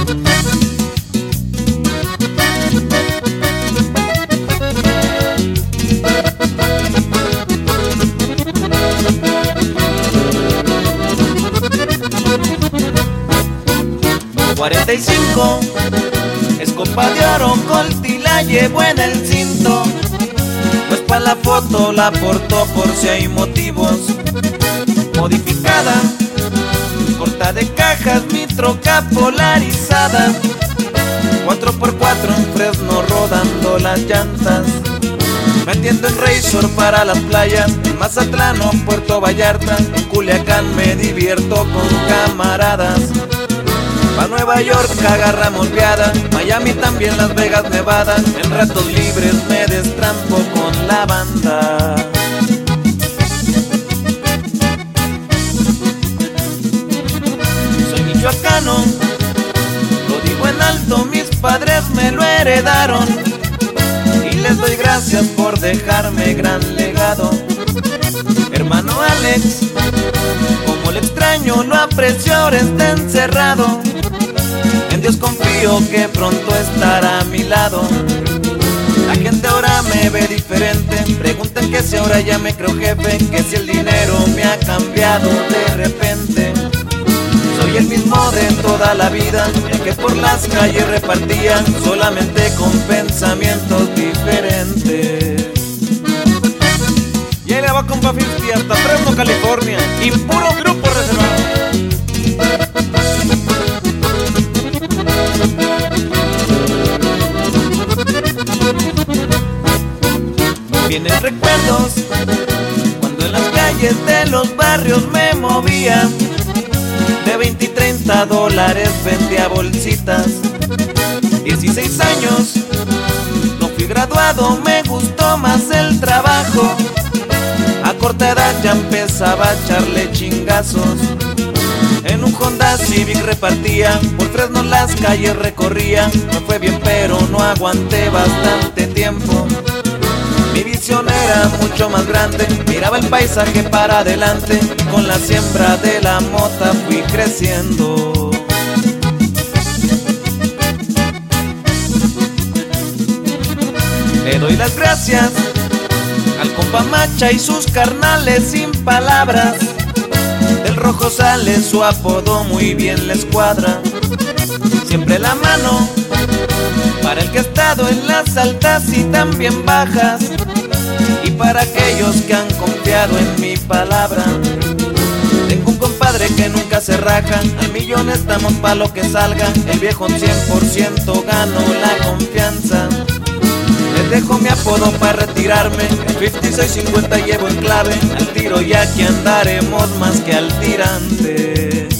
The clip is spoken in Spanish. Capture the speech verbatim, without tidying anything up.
cuarenta y cinco, es copa de oro, Colty la llevo en el cinto. Pues pa' la foto la porto por si hay motivos. Modificada, corta de cajas, mi troca polarizada. Cuatro por cuatro en Fresno rodando las llantas. Me atiendo en Razor para las playas, en Mazatlán o Puerto Vallarta. En Culiacán me divierto con camaradas. Pa' Nueva York agarramos viada, Miami también, Las Vegas, Nevada. En ratos libres me destrampo con la banda. Soy michoacano, lo digo en alto, mis padres me lo heredaron. Y les doy gracias por dejarme gran legado. Hermano Alex, como le extraño, lo aprecio, ahora está encerrado. En Dios confío que pronto estará a mi lado. La gente ahora me ve diferente, preguntan que si ahora ya me creo jefe, que si el dinero me ha cambiado de repente. Soy el mismo de toda la vida, el que por las calles repartía, solamente con pensamientos diferentes. Y ahí le va compa cincuenta hasta Fresno, California, y puro grupo reservado. Vienen recuerdos cuando en las calles de los barrios me movía. De veinte y treinta dólares vendía bolsitas. Dieciséis años, no fui graduado, me gustó más el trabajo. A corta edad ya empezaba a echarle chingazos. En un Honda Civic repartía, por Fresno las calles recorría. Me fue bien pero no aguanté bastante tiempo. Mi visión era mucho más grande, miraba el paisaje para adelante. Con la siembra de la mota fui creciendo. Le doy las gracias al compa Macha y sus carnales sin palabras. Del Rojo sale su apodo, muy bien les cuadra. Siempre la mano para el que ha estado en las altas y también bajas. Y para aquellos que han confiado en mi palabra. Tengo un compadre que nunca se raja, al millón estamos pa' lo que salga. El viejo cien por ciento ganó la confianza. Les dejo mi apodo pa' retirarme, el cincuenta y seis cincuenta llevo en clave. Al tiro y aquí andaremos más que al tirante.